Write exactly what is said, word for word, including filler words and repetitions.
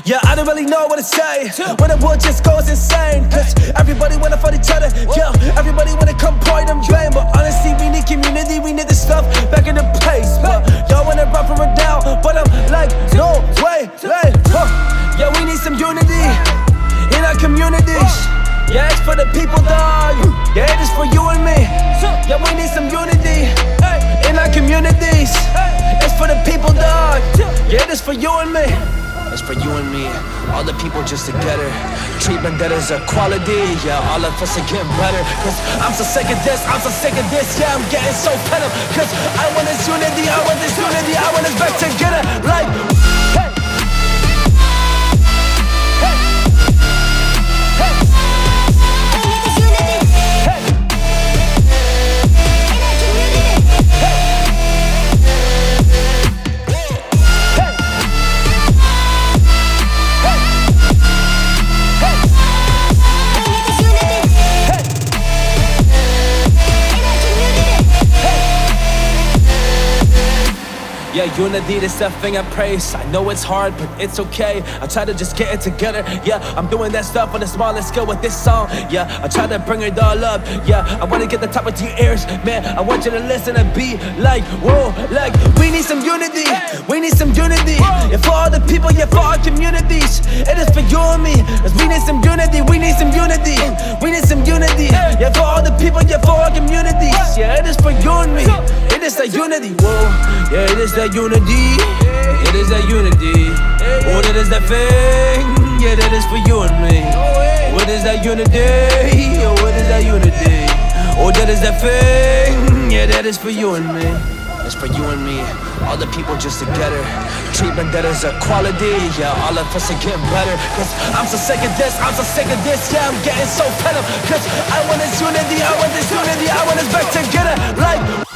Yeah, I don't really know what to say when the world just goes insane. Cause everybody wanna fight each other. Yeah, everybody wanna come point and blame. But honestly, we need community, we need this stuff back in the place. But y'all wanna run from it down, but I'm like, no way, hey, huh. Yeah, we need some unity in our communities. Yeah, it's for the people, dog. Yeah, it is for you and me. Yeah, we need some unity in our communities. It's for the people, dog. Yeah, it is for you and me. It's for you and me, all the people just together. Treatment that is equality, yeah, all of us are getting better. Cause I'm so sick of this, I'm so sick of this, yeah, I'm getting so fed up. Cause I want this unity, I want this unity, I want us back together. Like, hey. Yeah, unity, this that thing I praise. I know it's hard, but it's okay. I try to just get it together. Yeah, I'm doing that stuff on a smaller scale with this song. Yeah, I try to bring it all up. Yeah, I wanna get the top of your ears. Man, I want you to listen and be like, whoa, like, we need some unity. We need some unity. Yeah, for all the people, yeah, for our communities. It is for you and me. Cause we need some unity. We need some unity. We need some unity. Yeah, for all the people, yeah, for our communities. Yeah, it is for you and me. It is that unity. Whoa, yeah, it is that unity, it is that unity. Oh, that is that thing, yeah, that is for you and me. What is that unity? Oh, what is that unity? Oh, that is that thing, yeah, that is for you and me. It's for you and me, all the people just together. Treatment that is equality, yeah, all of us are getting better. Cause I'm so sick of this, I'm so sick of this, yeah, I'm getting so fed up. Cause I want this unity, I want this unity, I want us back together. Like